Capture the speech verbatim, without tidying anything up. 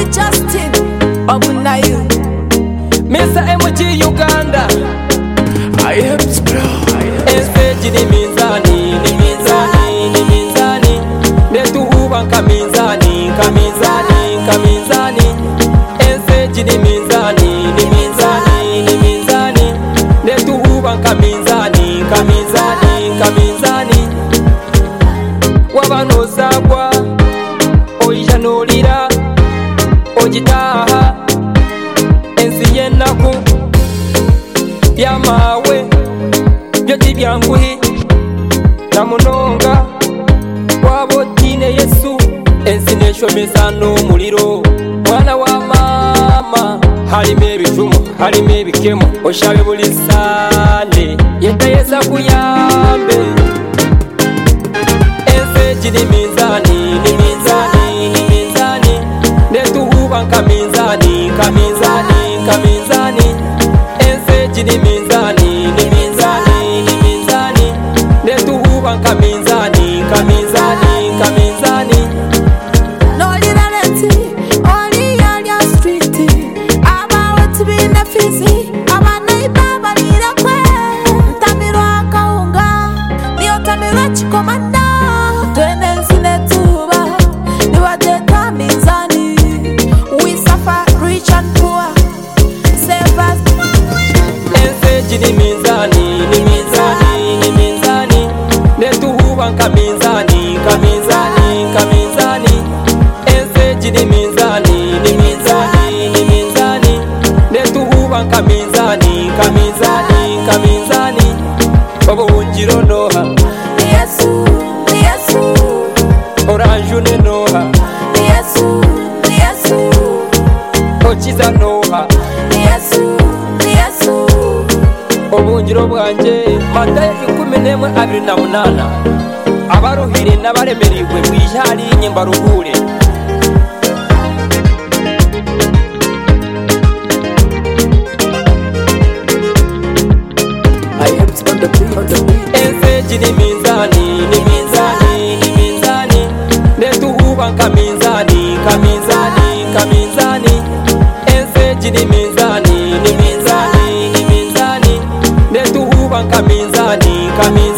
Justin Obunayu Mister M G Uganda I am proud. Enspeji ni mizani, ni mizani, ni mizani Netuhuba nka mizani, nka mizani, nka mizani Enspeji ni mizani, ni mizani, ni mizani Netuhuba nka mizani, nka mizani, nka mizani Wabano sagwa, oija nolira, ojitaha Ensi yenaku, byamawe byoti byanguhi namunonga wabotine Yesu ensi neshomesa n'omuliro mwana wa mama halimu ebivumu halimu ebikemo oshabe buli sande yetayesa kuyambe ensi ni mizani ni mizani ni mizani netuhuba nka mizani nka mizani nka mizani ensi ni mizani ni mizani ni mizani netuhuba nka mizani nka mizani nka mizani Nolira leti Oli yalya street Abawe tibine fizi Abana ibaba nire kwe Ntamirwa kaunga Niyo tamirwa chikomanda Twene nsine tuba Niwa jeta mizani We suffer rich and poor Save us ensi ni mizani ni mizani ni mizani netuhuba nka mizani nka mizani nka mizani ensi ni mizani ni mizani ni mizani netuhuba nka mizani nka mizani nka mizani obunjiro noha Yesu Yesu oranjune noha Yesu Yesu okiza noha Yesu Yesu obunjiro bwanje Matayo ikumi n'emwe abiri na munana abaruhire n'abaremererwe mwijali nyembaruhure I am on the beat, on the beat. ensi ni mizani ni mizani ni mizani netuhuba nka mizani nka mizani nka mizani ensi ni mizani ni mizani ni mizani netuhuba nka mizani nka mizani